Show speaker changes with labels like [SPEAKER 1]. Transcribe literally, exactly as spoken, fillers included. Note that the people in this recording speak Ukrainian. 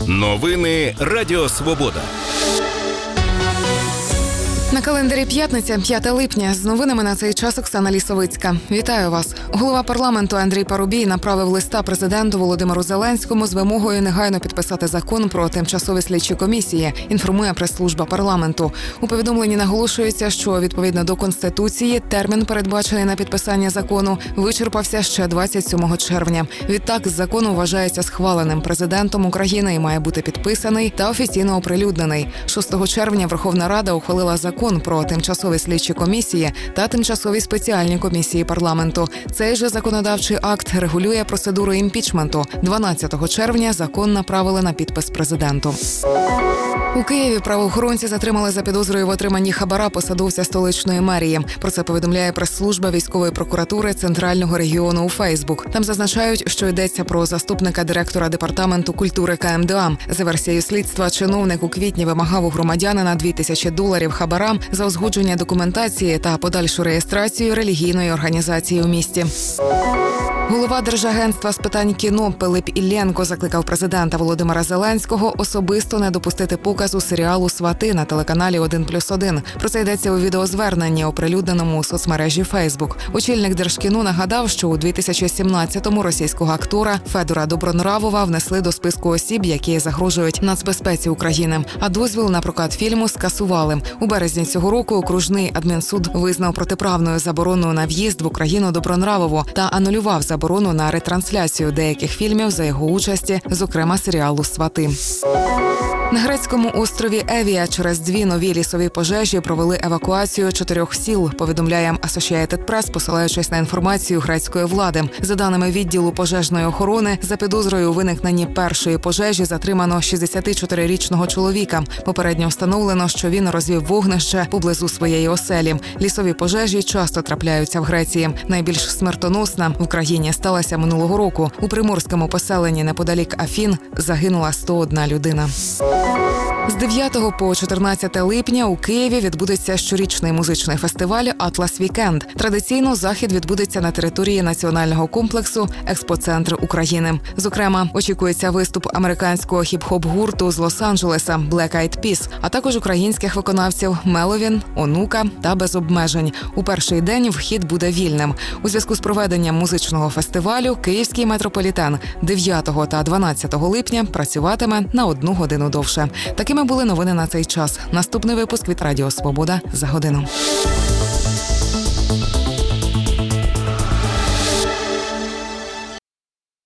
[SPEAKER 1] Новини Радіо Свобода.
[SPEAKER 2] На календарі п'ятниця, п'яте липня. З новинами на цей час Оксана Лісовицька. Вітаю вас. Голова парламенту Андрій Парубій направив листа президенту Володимиру Зеленському з вимогою негайно підписати закон про тимчасові слідчі комісії, інформує прес-служба парламенту. У повідомленні наголошується, що відповідно до Конституції термін, передбачений на підписання закону, вичерпався ще двадцять сьомого червня. Відтак, закон вважається схваленим президентом України і має бути підписаний та офіційно оприлюднений. шостого червня Верховна Рада ухвалила закон Закон про тимчасові слідчі комісії та тимчасові спеціальні комісії парламенту. Цей же законодавчий акт регулює процедуру імпічменту. дванадцятого червня закон направили на підпис президенту. У Києві правоохоронці затримали за підозрою в отриманні хабара посадовця столичної мерії. Про це повідомляє прес-служба військової прокуратури Центрального регіону у Фейсбук. Там зазначають, що йдеться про заступника директора департаменту культури ка ем де а. За версією слідства, чиновник у квітні вимагав у громадянина дві тисячі доларів хабара за узгодження документації та подальшу реєстрацію релігійної організації у місті. Голова Держагентства з питань кіно Пилип Іллєнко закликав президента Володимира Зеленського особисто не допустити показу серіалу «Свати» на телеканалі один плюс один. Про це йдеться у відеозверненні, оприлюдненому у соцмережі Фейсбук. Очільник Держкіно нагадав, що у дві тисячі сімнадцятому російського актора Федора Добронравова внесли до списку осіб, які загрожують нацбезпеці України. А дозвіл на прокат фільму скасували. У березні цього року окружний адмінсуд визнав протиправною забороною на в'їзд в Україну Добронравову та анулював заборону на ретрансляцію деяких фільмів за його участі, зокрема серіалу «Свати». На грецькому острові Евія через дві нові лісові пожежі провели евакуацію чотирьох сіл, повідомляє Associated Press, посилаючись на інформацію грецької влади. За даними відділу пожежної охорони, за підозрою у виникненні першої пожежі затримано шістдесятичотирирічного чоловіка. Попередньо встановлено, що він розвів вогнище поблизу своєї оселі. Лісові пожежі часто трапляються в Греції. Найбільш смертоносна в Україні сталася минулого року. У приморському поселенні неподалік Афін загинула сто одна людина. З дев'ятого по чотирнадцяте липня у Києві відбудеться щорічний музичний фестиваль «Атлас Вікенд». Традиційно захід відбудеться на території національного комплексу «Експоцентр України». Зокрема, очікується виступ американського хіп-хоп-гурту з Лос-Анджелеса «Black Eyed Peas», а також українських виконавців Меловін, Онука та Без обмежень. У перший день вхід буде вільним. У зв'язку з проведенням музичного фестивалю Київський метрополітен дев'ятого та дванадцятого липня працюватиме на одну годину довше. Такими були новини на цей час. Наступний випуск від Радіо Свобода за годину.